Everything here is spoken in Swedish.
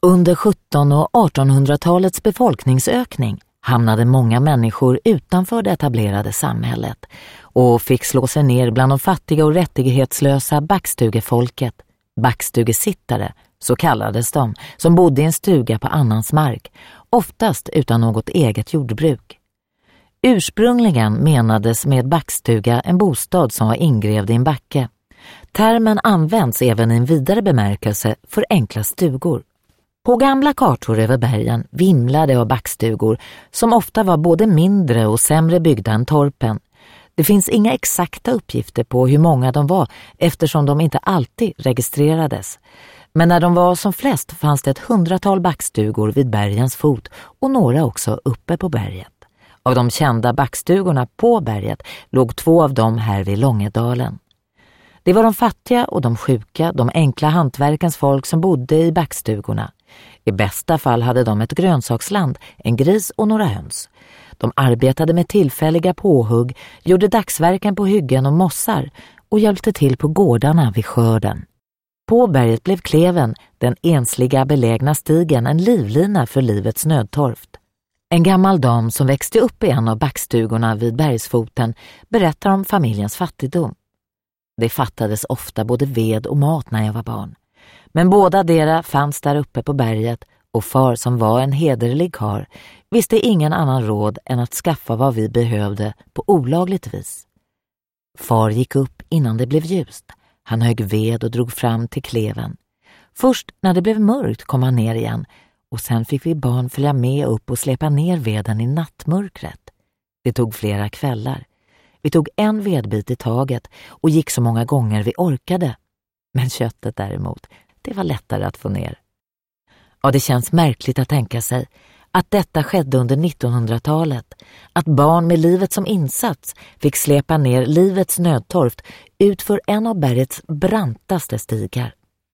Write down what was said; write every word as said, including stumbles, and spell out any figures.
Under sjuttonhundra- och artonhundratalets befolkningsökning hamnade många människor utanför det etablerade samhället och fick slå sig ner bland de fattiga och rättighetslösa backstugefolket, backstugesittare, så kallades de, som bodde i en stuga på annans mark, oftast utan något eget jordbruk. Ursprungligen menades med backstuga en bostad som var ingrävd i en backe. Termen används även i en vidare bemärkelse för enkla stugor. På gamla kartor över bergen vimlade av backstugor som ofta var både mindre och sämre byggda än torpen. Det finns inga exakta uppgifter på hur många de var eftersom de inte alltid registrerades. Men när de var som flest fanns det ett hundratal backstugor vid bergens fot och några också uppe på berget. Av de kända backstugorna på berget låg två av dem här vid Långedalen. Det var de fattiga och de sjuka, de enkla hantverkens folk som bodde i backstugorna. I bästa fall hade de ett grönsaksland, en gris och några höns. De arbetade med tillfälliga påhugg, gjorde dagsverken på hyggen och mossar och hjälpte till på gårdarna vid skörden. På berget blev Kleven, den ensliga belägna stigen, en livlina för livets nödtorft. En gammal dam som växte upp i en av backstugorna vid bergsfoten berättar om familjens fattigdom. Det fattades ofta både ved och mat när jag var barn. Men båda dera fanns där uppe på berget och far, som var en hederlig karl, visste ingen annan råd än att skaffa vad vi behövde på olagligt vis. Far gick upp innan det blev ljust. Han högg ved och drog fram till Kleven. Först när det blev mörkt kom han ner igen och sen fick vi barn följa med upp och släpa ner veden i nattmörkret. Det tog flera kvällar. Vi tog en vedbit i taget och gick så många gånger vi orkade. Men köttet däremot, det var lättare att få ner. Ja, det känns märkligt att tänka sig att detta skedde under nittonhundratalet. Att barn med livet som insats fick släpa ner livets nödtorft ut för en av bergets brantaste stigar.